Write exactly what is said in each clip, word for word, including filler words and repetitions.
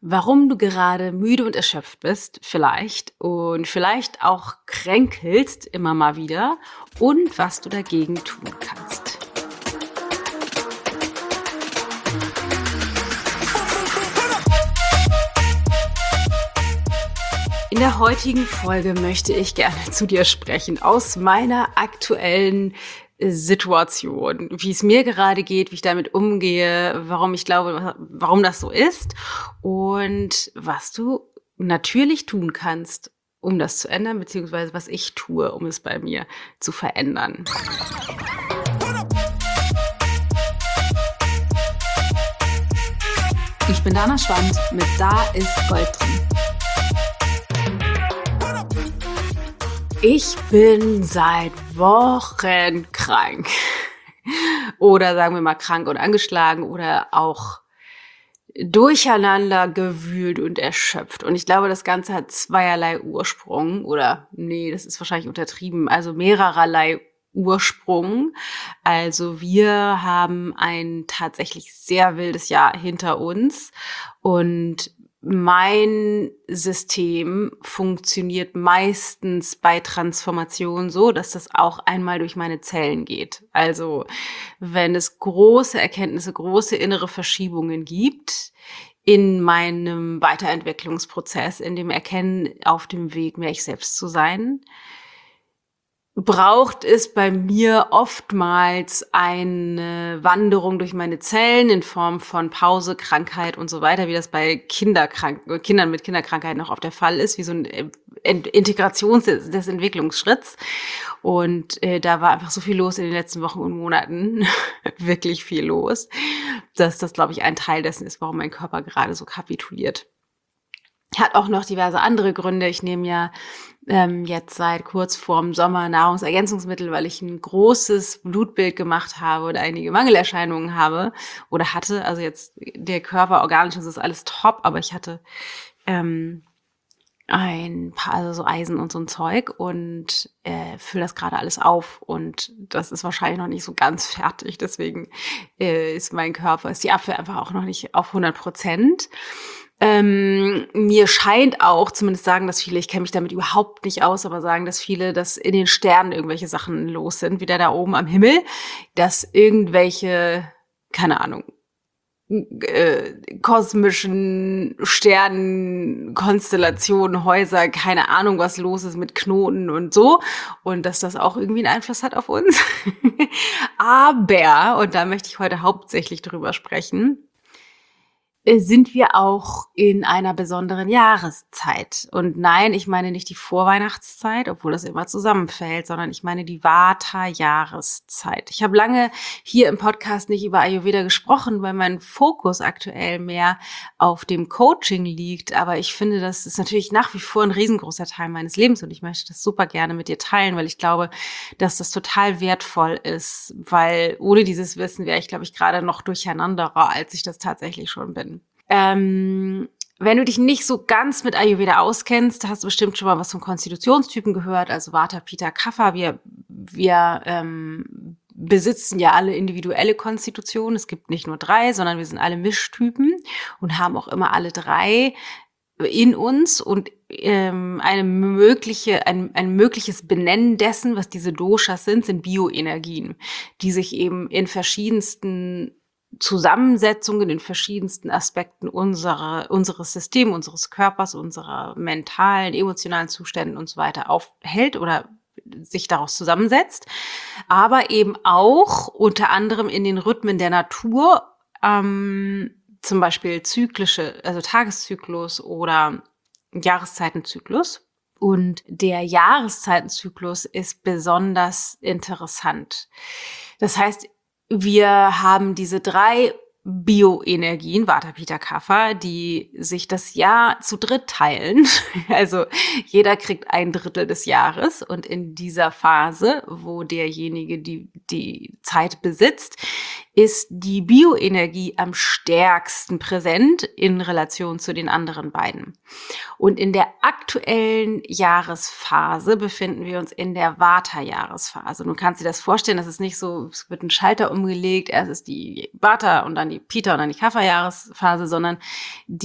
warum du gerade müde und erschöpft bist, vielleicht, und vielleicht auch kränkelst immer mal wieder und was du dagegen tun kannst. In der heutigen Folge möchte ich gerne zu dir sprechen aus meiner aktuellen Situation, wie es mir gerade geht, wie ich damit umgehe, warum ich glaube, warum das so ist und was du natürlich tun kannst, um das zu ändern, beziehungsweise was ich tue, um es bei mir zu verändern. Ich bin Dana Schwand mit Da ist Gold drin. Ich bin seit Wochen krank. Oder sagen wir mal krank und angeschlagen oder auch durcheinander gewühlt und erschöpft. Und ich glaube, das Ganze hat zweierlei Ursprung. Oder nee, das ist wahrscheinlich untertrieben. Also mehrererlei Ursprung. Also wir haben ein tatsächlich sehr wildes Jahr hinter uns. Und mein System funktioniert meistens bei Transformation so, dass das auch einmal durch meine Zellen geht. Also wenn es große Erkenntnisse, große innere Verschiebungen gibt in meinem Weiterentwicklungsprozess, in dem Erkennen auf dem Weg, mehr ich selbst zu sein, braucht es bei mir oftmals eine Wanderung durch meine Zellen in Form von Pause, Krankheit und so weiter, wie das bei Kinderkrank- Kindern mit Kinderkrankheiten noch oft der Fall ist, wie so eine Integration des, des Entwicklungsschritts. Und äh, da war einfach so viel los in den letzten Wochen und Monaten, wirklich viel los, dass das, glaube ich, ein Teil dessen ist, warum mein Körper gerade so kapituliert. Hat auch noch diverse andere Gründe. Ich nehme ja ähm, jetzt seit kurz vorm Sommer Nahrungsergänzungsmittel, weil ich ein großes Blutbild gemacht habe und einige Mangelerscheinungen habe oder hatte. Also jetzt der Körper, organisch ist alles top, aber ich hatte ähm, ein paar, also so Eisen und so ein Zeug und äh, fülle das gerade alles auf. Und das ist wahrscheinlich noch nicht so ganz fertig. Deswegen äh, ist mein Körper, ist die Abwehr einfach auch noch nicht auf hundert Prozent. Ähm, mir scheint auch, zumindest sagen das viele, ich kenne mich damit überhaupt nicht aus, aber sagen das viele, dass in den Sternen irgendwelche Sachen los sind, wieder da oben am Himmel, dass irgendwelche, keine Ahnung, äh, kosmischen Sternen, Konstellationen, Häuser, keine Ahnung, was los ist mit Knoten und so, und dass das auch irgendwie einen Einfluss hat auf uns. Aber, und da möchte ich heute hauptsächlich drüber sprechen, sind wir auch in einer besonderen Jahreszeit. Und nein, ich meine nicht die Vorweihnachtszeit, obwohl das immer zusammenfällt, sondern ich meine die Vata-Jahreszeit. Ich habe lange hier im Podcast nicht über Ayurveda gesprochen, weil mein Fokus aktuell mehr auf dem Coaching liegt. Aber ich finde, das ist natürlich nach wie vor ein riesengroßer Teil meines Lebens und ich möchte das super gerne mit dir teilen, weil ich glaube, dass das total wertvoll ist, weil ohne dieses Wissen wäre ich, glaube ich, gerade noch durcheinanderer, als ich das tatsächlich schon bin. Ähm, wenn du dich nicht so ganz mit Ayurveda auskennst, hast du bestimmt schon mal was von Konstitutionstypen gehört, also Vata, Pitta, Kapha. Wir, wir ähm, besitzen ja alle individuelle Konstitutionen. Es gibt nicht nur drei, sondern wir sind alle Mischtypen und haben auch immer alle drei in uns und ähm, eine mögliche, ein, ein mögliches Benennen dessen, was diese Doshas sind, sind Bioenergien, die sich eben in verschiedensten Zusammensetzungen, in verschiedensten Aspekten unserer, unseres Systems, unseres Körpers, unserer mentalen, emotionalen Zustände und so weiter aufhält oder sich daraus zusammensetzt, aber eben auch unter anderem in den Rhythmen der Natur, ähm, zum Beispiel zyklische, also Tageszyklus oder Jahreszeitenzyklus. Und der Jahreszeitenzyklus ist besonders interessant. Das heißt, wir haben diese drei Bioenergien, Vata, Pitta, Kapha, die sich das Jahr zu dritt teilen. Also jeder kriegt ein Drittel des Jahres und in dieser Phase, wo derjenige die, die Zeit besitzt, ist die Bioenergie am stärksten präsent in Relation zu den anderen beiden. Und in der aktuellen Jahresphase befinden wir uns in der Vata-Jahresphase. Du kannst dir das vorstellen, das ist nicht so, es wird ein Schalter umgelegt, erst ist die Vata und dann die Pitta und dann die Kapha-Jahresphase, sondern die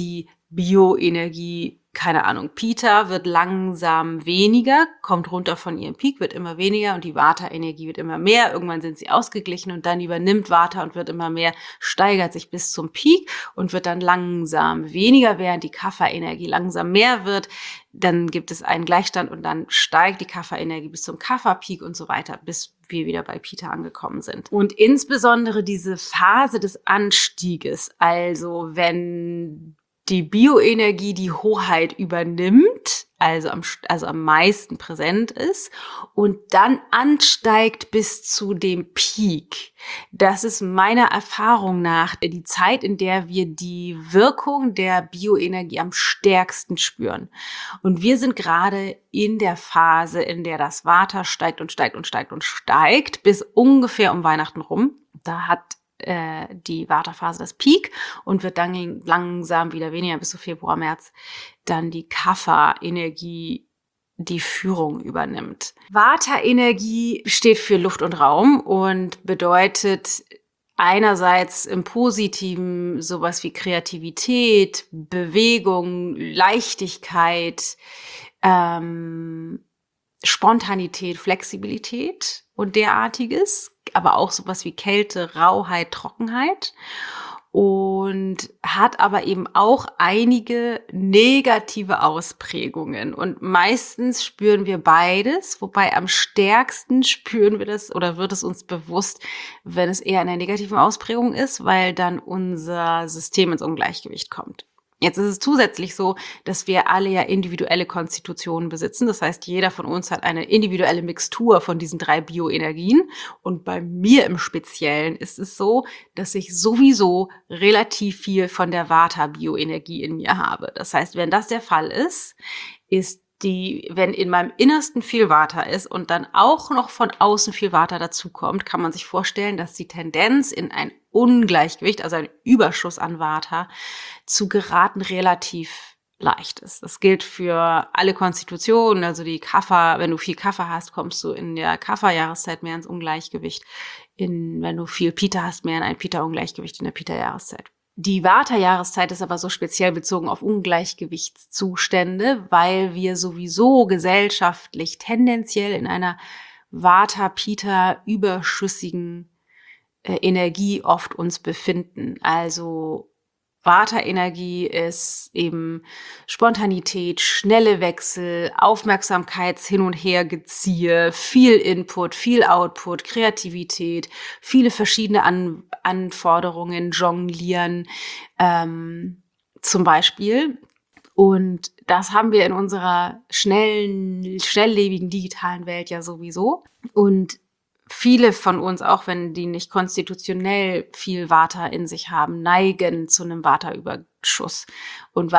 Bioenergie, keine Ahnung, Pitta wird langsam weniger, kommt runter von ihrem Peak, wird immer weniger und die Vata-Energie wird immer mehr. Irgendwann sind sie ausgeglichen und dann übernimmt Vata und wird immer mehr, steigert sich bis zum Peak und wird dann langsam weniger, während die Kapha-Energie langsam mehr wird. Dann gibt es einen Gleichstand und dann steigt die Kapha-Energie bis zum Kapha-Peak und so weiter, bis wir wieder bei Pitta angekommen sind. Und insbesondere diese Phase des Anstieges, also wenn die Bioenergie die Hoheit übernimmt, also am, also am meisten präsent ist und dann ansteigt bis zu dem Peak. Das ist meiner Erfahrung nach die Zeit, in der wir die Wirkung der Bioenergie am stärksten spüren. Und wir sind gerade in der Phase, in der das Vata steigt und steigt und steigt und steigt bis ungefähr um Weihnachten rum. Da hat die Vata-Phase das Peak und wird dann langsam wieder weniger bis zu Februar, März dann die Kapha-Energie die Führung übernimmt. Vata-Energie steht für Luft und Raum und bedeutet einerseits im Positiven sowas wie Kreativität, Bewegung, Leichtigkeit, ähm, Spontanität, Flexibilität und derartiges, aber auch sowas wie Kälte, Rauheit, Trockenheit und hat aber eben auch einige negative Ausprägungen und meistens spüren wir beides, wobei am stärksten spüren wir das oder wird es uns bewusst, wenn es eher in einer negativen Ausprägung ist, weil dann unser System ins Ungleichgewicht kommt. Jetzt ist es zusätzlich so, dass wir alle ja individuelle Konstitutionen besitzen. Das heißt, jeder von uns hat eine individuelle Mixtur von diesen drei Bioenergien. Und bei mir im Speziellen ist es so, dass ich sowieso relativ viel von der Vata-Bioenergie in mir habe. Das heißt, wenn das der Fall ist, ist die, wenn in meinem Innersten viel Vata ist und dann auch noch von außen viel Vata dazukommt, kann man sich vorstellen, dass die Tendenz in ein Ungleichgewicht, also ein Überschuss an Vata, zu geraten relativ leicht ist. Das gilt für alle Konstitutionen, also die Kapha, wenn du viel Kapha hast, kommst du in der Kapha-Jahreszeit mehr ins Ungleichgewicht, in, wenn du viel Pitta hast, mehr in ein Pitta-Ungleichgewicht in der Pitta-Jahreszeit. Die Vata-Jahreszeit ist aber so speziell bezogen auf Ungleichgewichtszustände, weil wir sowieso gesellschaftlich tendenziell in einer Vata-Pitta-überschüssigen äh, Energie oft uns befinden. Also Vata-Energie ist eben Spontanität, schnelle Wechsel, Aufmerksamkeits-Hin- und Hergeziehe, viel Input, viel Output, Kreativität, viele verschiedene An- Anforderungen, Jonglieren ähm, zum Beispiel. Und das haben wir in unserer schnellen, schnelllebigen digitalen Welt ja sowieso. Und viele von uns, auch wenn die nicht konstitutionell viel Vata in sich haben, neigen zu einem Vata-Überschuss. Und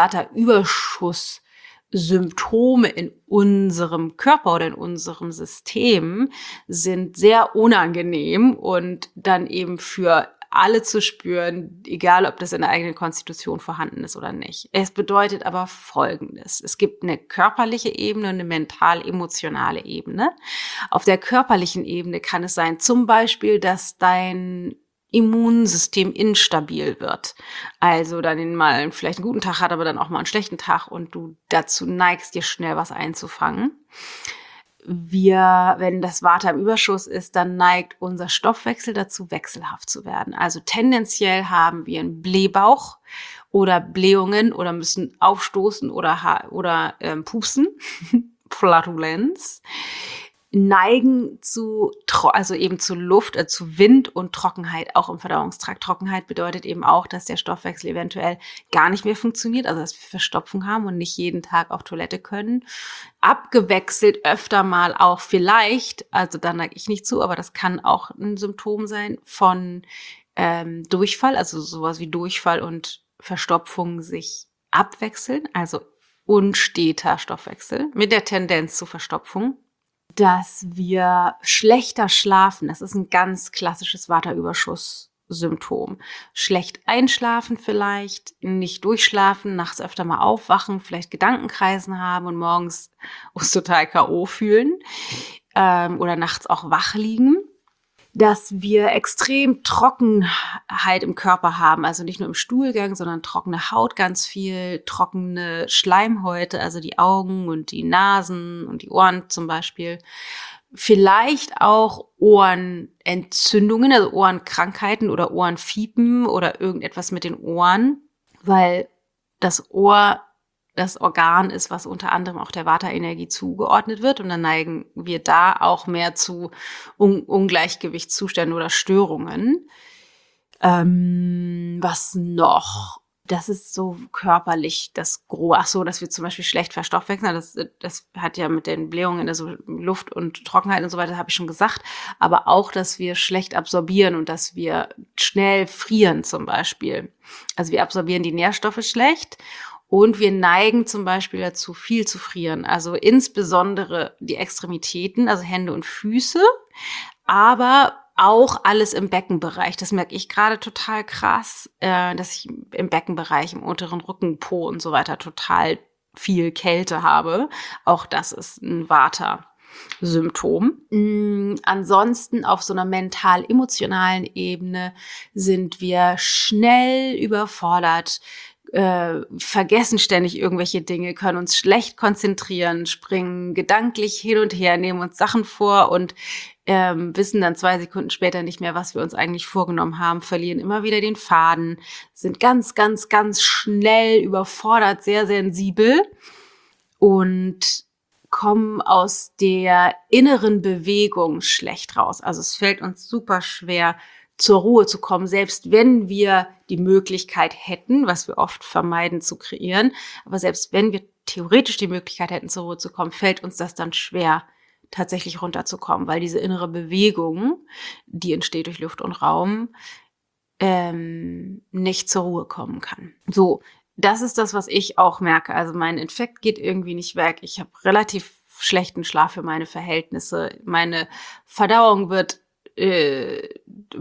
Vata-Überschuss-Symptome in unserem Körper oder in unserem System sind sehr unangenehm und dann eben für alle zu spüren, egal ob das in der eigenen Konstitution vorhanden ist oder nicht. Es bedeutet aber Folgendes. Es gibt eine körperliche Ebene und eine mental-emotionale Ebene. Auf der körperlichen Ebene kann es sein, zum Beispiel, dass dein Immunsystem instabil wird. Also dann mal vielleicht einen guten Tag hat, aber dann auch mal einen schlechten Tag und du dazu neigst, dir schnell was einzufangen. Wir, wenn das Vata im Überschuss ist, dann neigt unser Stoffwechsel dazu, wechselhaft zu werden. Also tendenziell haben wir einen Blähbauch oder Blähungen oder müssen aufstoßen oder, oder ähm, pupsen, Flatulenz, neigen zu, also eben zu Luft, äh, zu Wind und Trockenheit, auch im Verdauungstrakt. Trockenheit bedeutet eben auch, dass der Stoffwechsel eventuell gar nicht mehr funktioniert, also dass wir Verstopfung haben und nicht jeden Tag auf Toilette können. Abgewechselt öfter mal auch vielleicht, also da neige ich nicht zu, aber das kann auch ein Symptom sein von ähm, Durchfall, also sowas wie Durchfall und Verstopfung sich abwechseln, also unsteter Stoffwechsel mit der Tendenz zu Verstopfung. Dass wir schlechter schlafen, das ist ein ganz klassisches Vata-Überschuss-Symptom. Schlecht einschlafen vielleicht, nicht durchschlafen, nachts öfter mal aufwachen, vielleicht Gedankenkreisen haben und morgens uns total K O fühlen ähm, oder nachts auch wach liegen. dass wir extrem Trockenheit im Körper haben, also nicht nur im Stuhlgang, sondern trockene Haut ganz viel, trockene Schleimhäute, also die Augen und die Nasen und die Ohren zum Beispiel. Vielleicht auch Ohrenentzündungen, also Ohrenkrankheiten oder Ohrenfiepen oder irgendetwas mit den Ohren, weil das Ohr das Organ ist, was unter anderem auch der Vata-Energie zugeordnet wird. Und dann neigen wir da auch mehr zu Un- Ungleichgewichtszuständen oder Störungen. Ähm, was noch? Das ist so körperlich das Grobe. Ach so, dass wir zum Beispiel schlecht verstoffwechseln. Das, das hat ja mit den Blähungen, also Luft und Trockenheit und so weiter, habe ich schon gesagt. Aber auch, dass wir schlecht absorbieren und dass wir schnell frieren zum Beispiel. Also wir absorbieren die Nährstoffe schlecht. Und wir neigen zum Beispiel dazu, viel zu frieren. Also insbesondere die Extremitäten, also Hände und Füße, aber auch alles im Beckenbereich. Das merke ich gerade total krass, äh, dass ich im Beckenbereich, im unteren Rücken, Po und so weiter total viel Kälte habe. Auch das ist ein Vata-Symptom. Mm, ansonsten auf so einer mental-emotionalen Ebene sind wir schnell überfordert, äh, vergessen ständig irgendwelche Dinge, können uns schlecht konzentrieren, springen gedanklich hin und her, nehmen uns Sachen vor und ähm, wissen dann zwei Sekunden später nicht mehr, was wir uns eigentlich vorgenommen haben, verlieren immer wieder den Faden, sind ganz, ganz, ganz schnell überfordert, sehr sensibel und kommen aus der inneren Bewegung schlecht raus. Also es fällt uns super schwer, zur Ruhe zu kommen, selbst wenn wir die Möglichkeit hätten, was wir oft vermeiden zu kreieren, aber selbst wenn wir theoretisch die Möglichkeit hätten, zur Ruhe zu kommen, fällt uns das dann schwer, tatsächlich runterzukommen, weil diese innere Bewegung, die entsteht durch Luft und Raum, ähm, nicht zur Ruhe kommen kann. So, das ist das, was ich auch merke. Also mein Infekt geht irgendwie nicht weg. Ich habe relativ schlechten Schlaf für meine Verhältnisse. Meine Verdauung wird äh,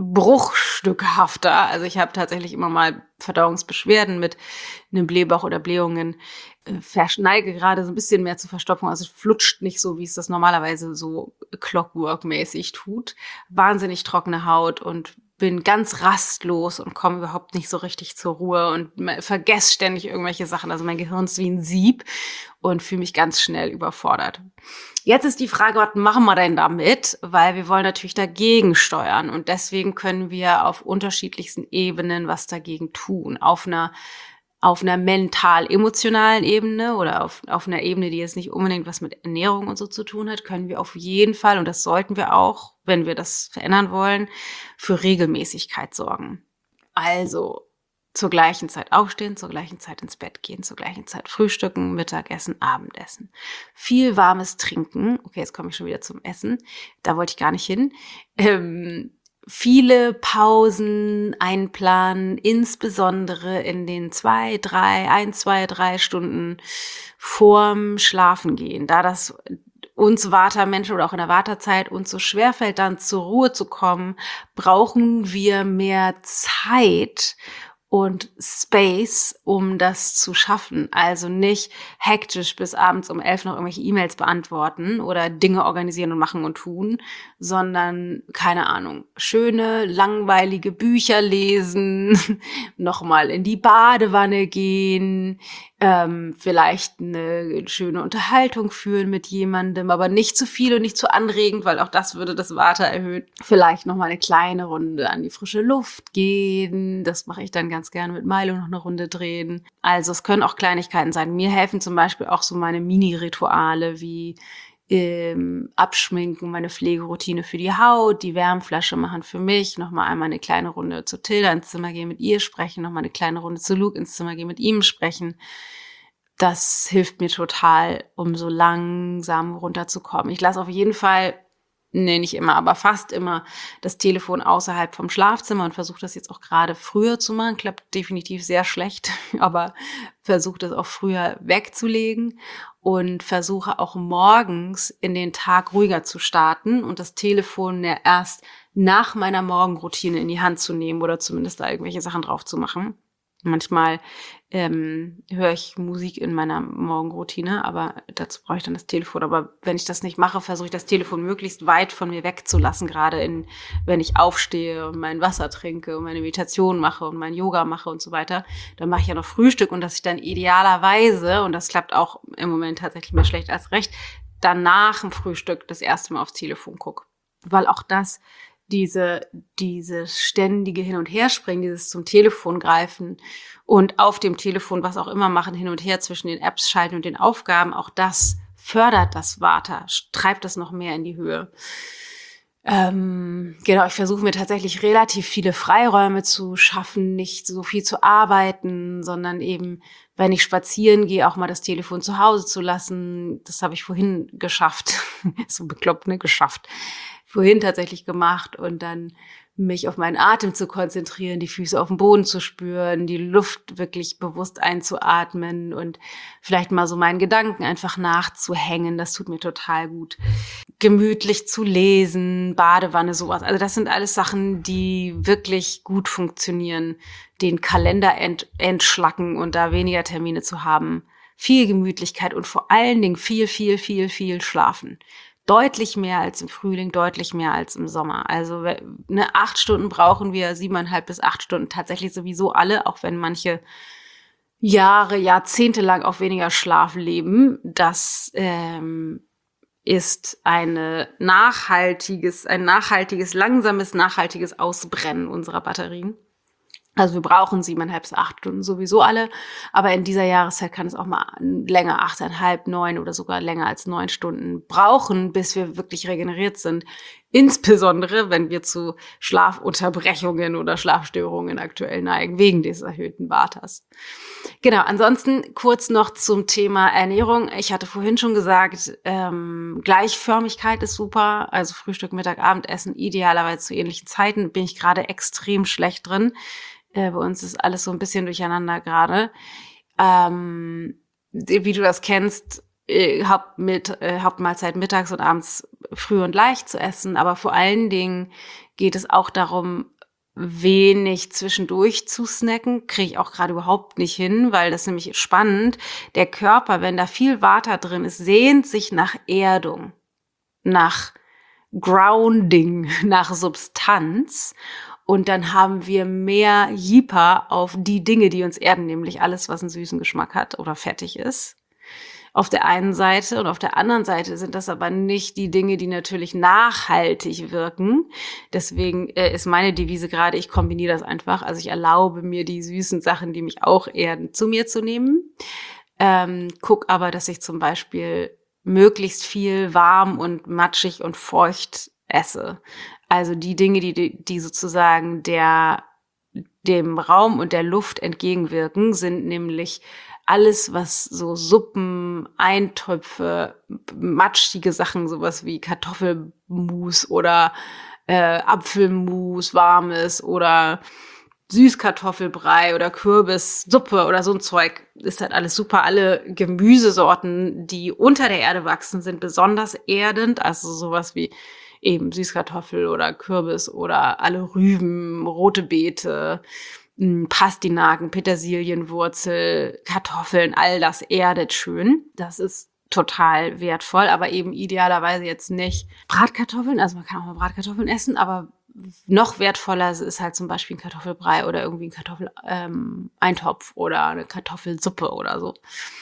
bruchstückhafter. Also ich habe tatsächlich immer mal Verdauungsbeschwerden mit einem Blähbauch oder Blähungen. Äh, verschneige gerade so ein bisschen mehr zur Verstopfung. Also es flutscht nicht so, wie es das normalerweise so Clockwork-mäßig tut. Wahnsinnig trockene Haut und bin ganz rastlos und komme überhaupt nicht so richtig zur Ruhe und vergesse ständig irgendwelche Sachen. Also mein Gehirn ist wie ein Sieb und fühle mich ganz schnell überfordert. Jetzt ist die Frage, was machen wir denn damit? Weil wir wollen natürlich dagegen steuern und deswegen können wir auf unterschiedlichsten Ebenen was dagegen tun. Auf einer auf einer mental-emotionalen Ebene oder auf, auf einer Ebene, die jetzt nicht unbedingt was mit Ernährung und so zu tun hat, können wir auf jeden Fall, und das sollten wir auch, wenn wir das verändern wollen, für Regelmäßigkeit sorgen. Also zur gleichen Zeit aufstehen, zur gleichen Zeit ins Bett gehen, zur gleichen Zeit frühstücken, Mittagessen, Abendessen. Viel warmes Trinken. Okay, jetzt komme ich schon wieder zum Essen. Da wollte ich gar nicht hin. Ähm, Viele Pausen einplanen, insbesondere in den zwei, drei, ein, zwei, drei Stunden vorm Schlafengehen. Da das uns Vata-Menschen oder auch in der Vata-Zeit uns so schwerfällt, dann zur Ruhe zu kommen, brauchen wir mehr Zeit und Space, um das zu schaffen. Also nicht hektisch bis abends um elf noch irgendwelche E-Mails beantworten oder Dinge organisieren und machen und tun, sondern, keine Ahnung, schöne, langweilige Bücher lesen, nochmal in die Badewanne gehen, ähm, vielleicht eine schöne Unterhaltung führen mit jemandem, aber nicht zu viel und nicht zu anregend, weil auch das würde das Vata erhöhen. Vielleicht nochmal eine kleine Runde an die frische Luft gehen, das mache ich dann ganz gerne mit Milo noch eine Runde drehen. Also es können auch Kleinigkeiten sein. Mir helfen zum Beispiel auch so meine Mini-Rituale wie ähm, Abschminken, meine Pflegeroutine für die Haut, die Wärmflasche machen für mich, nochmal einmal eine kleine Runde zu Tilda ins Zimmer gehen, mit ihr sprechen, nochmal eine kleine Runde zu Luke ins Zimmer gehen, mit ihm sprechen. Das hilft mir total, um so langsam runterzukommen. Ich lasse auf jeden Fall, nee, nicht immer, aber fast immer das Telefon außerhalb vom Schlafzimmer und versuche das jetzt auch gerade früher zu machen. Klappt definitiv sehr schlecht, aber versuche das auch früher wegzulegen und versuche auch morgens in den Tag ruhiger zu starten und das Telefon ja erst nach meiner Morgenroutine in die Hand zu nehmen oder zumindest da irgendwelche Sachen drauf zu machen. Manchmal ähm, höre ich Musik in meiner Morgenroutine, aber dazu brauche ich dann das Telefon. Aber wenn ich das nicht mache, versuche ich das Telefon möglichst weit von mir wegzulassen, gerade in, wenn ich aufstehe und mein Wasser trinke und meine Meditation mache und mein Yoga mache und so weiter. Dann mache ich ja noch Frühstück und dass ich dann idealerweise, und das klappt auch im Moment tatsächlich mehr schlecht als recht, dann nach dem Frühstück das erste Mal aufs Telefon gucke. Weil auch das diese, dieses ständige Hin- und Herspringen, dieses zum Telefon greifen und auf dem Telefon was auch immer machen, hin und her zwischen den Apps schalten und den Aufgaben, auch das fördert das Vata, treibt das noch mehr in die Höhe. Ähm, genau, ich versuche mir tatsächlich relativ viele Freiräume zu schaffen, nicht so viel zu arbeiten, sondern eben, wenn ich spazieren gehe, auch mal das Telefon zu Hause zu lassen. Das habe ich vorhin geschafft. So bekloppt, ne? Geschafft. Vorhin tatsächlich gemacht und dann mich auf meinen Atem zu konzentrieren, die Füße auf dem Boden zu spüren, die Luft wirklich bewusst einzuatmen und vielleicht mal so meinen Gedanken einfach nachzuhängen. Das tut mir total gut. Gemütlich zu lesen, Badewanne, sowas. Also das sind alles Sachen, die wirklich gut funktionieren, den Kalender ent- entschlacken und da weniger Termine zu haben. Viel Gemütlichkeit und vor allen Dingen viel, viel, viel, viel Schlafen. Deutlich mehr als im Frühling, deutlich mehr als im Sommer. Also ne, acht Stunden brauchen wir, siebeneinhalb bis acht Stunden tatsächlich sowieso alle, auch wenn manche Jahre, Jahrzehnte lang auf weniger Schlaf leben. Das ähm, ist eine nachhaltiges, ein nachhaltiges, langsames, nachhaltiges Ausbrennen unserer Batterien. Also wir brauchen siebeneinhalb bis acht Stunden sowieso alle, aber in dieser Jahreszeit kann es auch mal länger, achteinhalb, neun oder sogar länger als neun Stunden brauchen, bis wir wirklich regeneriert sind. Insbesondere, wenn wir zu Schlafunterbrechungen oder Schlafstörungen aktuell neigen, wegen des erhöhten Vatas. Genau, ansonsten kurz noch zum Thema Ernährung. Ich hatte vorhin schon gesagt, ähm, Gleichförmigkeit ist super, also Frühstück, Mittag, Abendessen, idealerweise zu ähnlichen Zeiten, bin ich gerade extrem schlecht drin. Äh, bei uns ist alles so ein bisschen durcheinander gerade. Ähm, wie du das kennst, äh, Haupt mit, äh, Hauptmahlzeit mittags und abends früh und leicht zu essen. Aber vor allen Dingen geht es auch darum, wenig zwischendurch zu snacken. Kriege ich auch gerade überhaupt nicht hin, weil das ist nämlich spannend. Der Körper, wenn da viel Vata drin ist, sehnt sich nach Erdung, nach Grounding, nach Substanz. Und dann haben wir mehr Jipa auf die Dinge, die uns erden, nämlich alles, was einen süßen Geschmack hat oder fettig ist. Auf der einen Seite und auf der anderen Seite sind das aber nicht die Dinge, die natürlich nachhaltig wirken. Deswegen äh, ist meine Devise gerade, ich kombiniere das einfach. Also ich erlaube mir die süßen Sachen, die mich auch erden, zu mir zu nehmen. Ähm, guck aber, dass ich zum Beispiel möglichst viel warm und matschig und feucht esse. Also die Dinge, die, die sozusagen der, dem Raum und der Luft entgegenwirken, sind nämlich alles, was so Suppen, Eintöpfe, matschige Sachen, sowas wie Kartoffelmus oder äh, Apfelmus, warmes oder Süßkartoffelbrei oder Kürbissuppe oder so ein Zeug. Ist halt alles super. Alle Gemüsesorten, die unter der Erde wachsen, sind besonders erdend. Also sowas wie eben Süßkartoffel oder Kürbis oder alle Rüben, rote Beete, Pastinaken, Petersilienwurzel, Kartoffeln, all das erdet schön. Das ist total wertvoll, aber eben idealerweise jetzt nicht Bratkartoffeln. Also man kann auch mal Bratkartoffeln essen, aber noch wertvoller ist halt zum Beispiel ein Kartoffelbrei oder irgendwie ein Kartoffeleintopf ähm, oder eine Kartoffelsuppe oder so.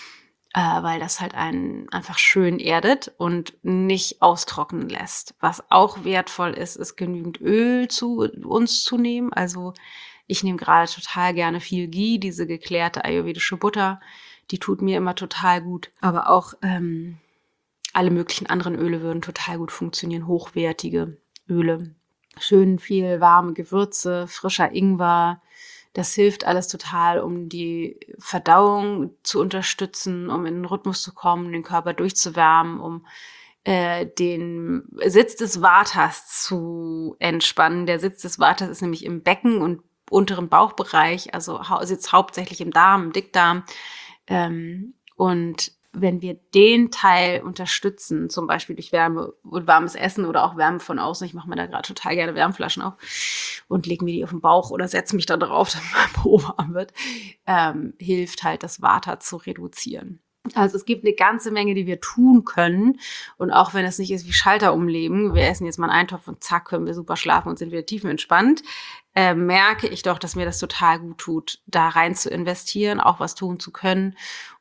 Äh, weil das halt einen einfach schön erdet und nicht austrocknen lässt. Was auch wertvoll ist, ist genügend Öl zu uns zu nehmen. Also ich nehme gerade total gerne viel Ghee, diese geklärte ayurvedische Butter. Die tut mir immer total gut. Aber auch ähm, alle möglichen anderen Öle würden total gut funktionieren. Hochwertige Öle. Schön viel warme Gewürze, frischer Ingwer. Das hilft alles total, um die Verdauung zu unterstützen, um in den Rhythmus zu kommen, den Körper durchzuwärmen, um äh, den Sitz des Vatas zu entspannen. Der Sitz des Vatas ist nämlich im Becken und unteren Bauchbereich, also hau- sitzt hauptsächlich im Darm, im Dickdarm. Ähm, und wenn wir den Teil unterstützen, zum Beispiel durch Wärme und warmes Essen oder auch Wärme von außen, ich mache mir da gerade total gerne Wärmflaschen auf und lege mir die auf den Bauch oder setze mich da drauf, damit mein Po warm wird, ähm, hilft halt, das Vata zu reduzieren. Also es gibt eine ganze Menge, die wir tun können. Und auch wenn es nicht ist wie Schalter umlegen, wir essen jetzt mal einen Eintopf und zack, können wir super schlafen und sind wieder tiefenentspannt, äh, merke ich doch, dass mir das total gut tut, da rein zu investieren, auch was tun zu können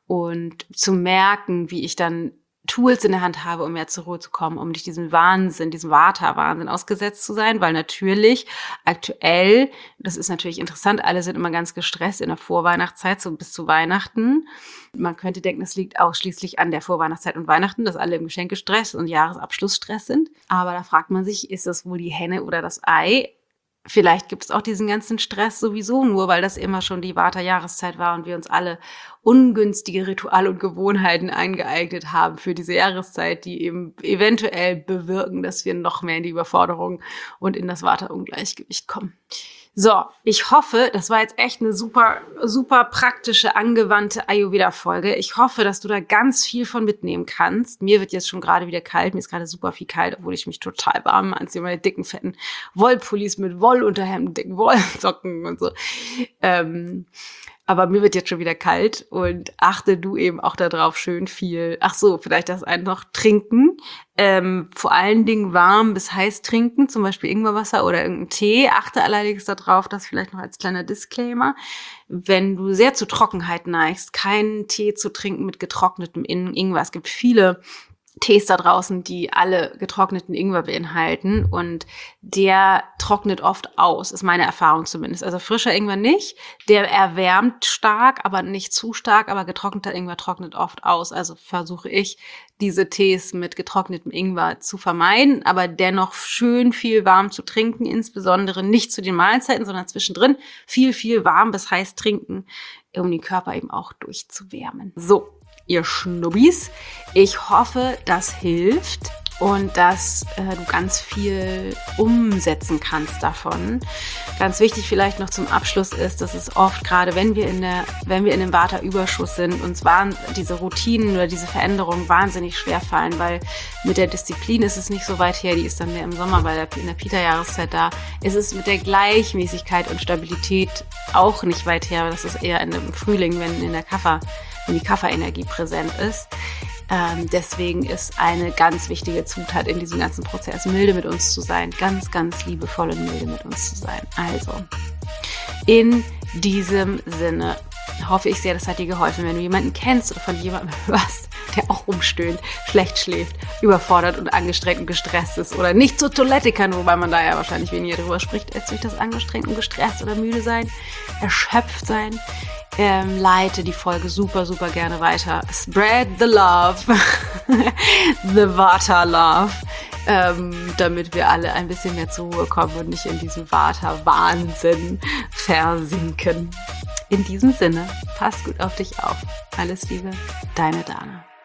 und zu merken, wie ich dann Tools in der Hand habe, um mehr zur Ruhe zu kommen, um nicht diesem Wahnsinn, diesem Vata-Wahnsinn ausgesetzt zu sein, weil natürlich aktuell, das ist natürlich interessant, alle sind immer ganz gestresst in der Vorweihnachtszeit, so bis zu Weihnachten. Man könnte denken, es liegt ausschließlich an der Vorweihnachtszeit und Weihnachten, dass alle im Geschenkestress und Jahresabschlussstress sind. Aber da fragt man sich, ist das wohl die Henne oder das Ei? Vielleicht gibt es auch diesen ganzen Stress sowieso nur, weil das immer schon die Vata-Jahreszeit war und wir uns alle ungünstige Rituale und Gewohnheiten eingeeignet haben für diese Jahreszeit, die eben eventuell bewirken, dass wir noch mehr in die Überforderung und in das Vata-Ungleichgewicht kommen. So, ich hoffe, das war jetzt echt eine super, super praktische, angewandte Ayurveda-Folge. Ich hoffe, dass du da ganz viel von mitnehmen kannst. Mir wird jetzt schon gerade wieder kalt. Mir ist gerade super viel kalt, obwohl ich mich total warm anziehe. Meine dicken, fetten Wollpullis mit Wollunterhemden, dicken Wollsocken und so. Ähm, aber mir wird jetzt schon wieder kalt und achte du eben auch darauf schön viel. Ach so, vielleicht das einen noch trinken. Ähm, vor allen Dingen warm bis heiß trinken, zum Beispiel Ingwerwasser oder irgendeinen Tee. Achte allerdings darauf, das vielleicht noch als kleiner Disclaimer, wenn du sehr zu Trockenheit neigst, keinen Tee zu trinken mit getrocknetem Ingwer. Es gibt viele Tees da draußen, die alle getrockneten Ingwer beinhalten und der trocknet oft aus, ist meine Erfahrung zumindest. Also frischer Ingwer nicht, der erwärmt stark, aber nicht zu stark, aber getrockneter Ingwer trocknet oft aus. Also versuche ich, diese Tees mit getrocknetem Ingwer zu vermeiden, aber dennoch schön viel warm zu trinken, insbesondere nicht zu den Mahlzeiten, sondern zwischendrin viel, viel warm bis heiß trinken, um den Körper eben auch durchzuwärmen. So. Ihr Schnubbis, ich hoffe, das hilft und dass äh, du ganz viel umsetzen kannst davon. Ganz wichtig vielleicht noch zum Abschluss ist, dass es oft, gerade wenn wir in der, wenn wir in einem Vata-Überschuss sind, uns waren diese Routinen oder diese Veränderungen wahnsinnig schwer fallen, weil mit der Disziplin ist es nicht so weit her, die ist dann mehr im Sommer bei der, in der Pita-Jahreszeit da. Es ist mit der Gleichmäßigkeit und Stabilität auch nicht weit her, das ist eher in dem Frühling, wenn in der Kapha wenn die Kapha-Energie präsent ist. Ähm, deswegen ist eine ganz wichtige Zutat in diesem ganzen Prozess, milde mit uns zu sein, ganz, ganz liebevoll und milde mit uns zu sein. Also, in diesem Sinne hoffe ich sehr, das hat dir geholfen. Wenn du jemanden kennst oder von jemandem hörst, der auch rumstöhnt, schlecht schläft, überfordert und angestrengt und gestresst ist oder nicht zur Toilette kann, wobei man da ja wahrscheinlich weniger drüber spricht, als durch das angestrengt und gestresst oder müde sein, erschöpft sein, Ähm, leite die Folge super, super gerne weiter. Spread the love, the Vata love, ähm, damit wir alle ein bisschen mehr zur Ruhe kommen und nicht in diesem Vata-Wahnsinn versinken. In diesem Sinne, pass gut auf dich auf. Alles Liebe, deine Dana.